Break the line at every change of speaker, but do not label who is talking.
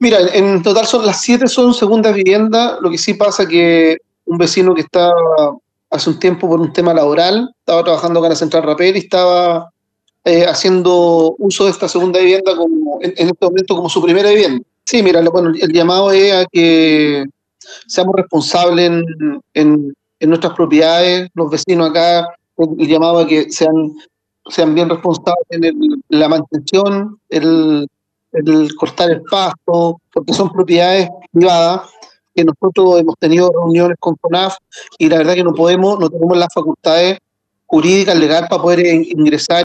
Mira, en total son las 7 son segundas viviendas. Lo que sí pasa que un vecino que estaba hace un tiempo por un tema laboral, estaba trabajando acá en la Central Rapel y estaba haciendo uso de esta segunda vivienda como en este momento como su primera vivienda. Sí, mira, bueno, el llamado es a que seamos responsables en nuestras propiedades, los vecinos acá, el llamado a que sean bien responsables en la mantención, el cortar el pasto, porque son propiedades privadas que nosotros hemos tenido reuniones con CONAF y la verdad que no tenemos las facultades jurídicas, legales para poder ingresar